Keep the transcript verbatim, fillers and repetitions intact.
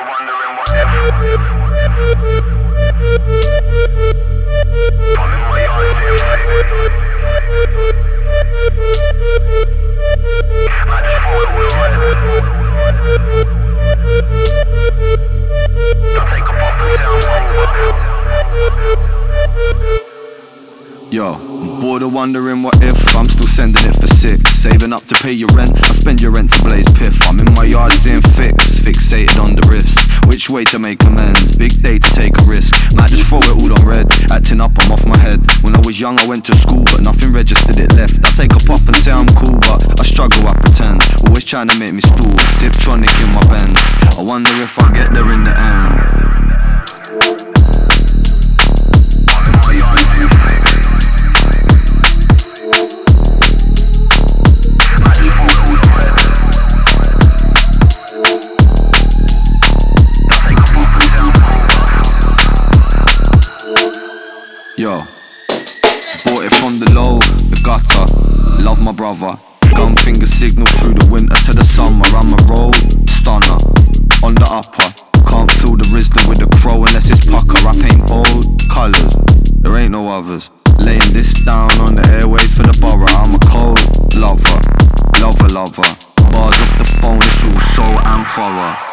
wondering what if. I'm in my yard seeing fake. I just thought it was right. Don't take a puff and sound cool. Yo, I'm bored of wondering what if. I'm still sending it for six. Saving up to pay your rent, I spend your rent to blaze piff. I'm in my yard seeing fix, fixated on the riffs. Which way to make amends, big day to take a risk. Might just throw it all on red, acting up, I'm off my head. When I was young I went to school but nothing registered it left. I take a puff and say I'm cool but I struggle, I pretend. Always trying to make me stool, Tiptronic in my Benz. I wonder if I get there in the end. Yo, bought it from the low, the gutter, love my brother. Gun finger signal through the winter to the summer. I'm a road stunner, on the upper. Can't feel the Rizla with the crow unless it's pucker. I paint bold colours, there ain't no others. Laying this down on the airways for the borough. I'm a cold lover, lover, lover. Bars off the phone, it's all so and thorough.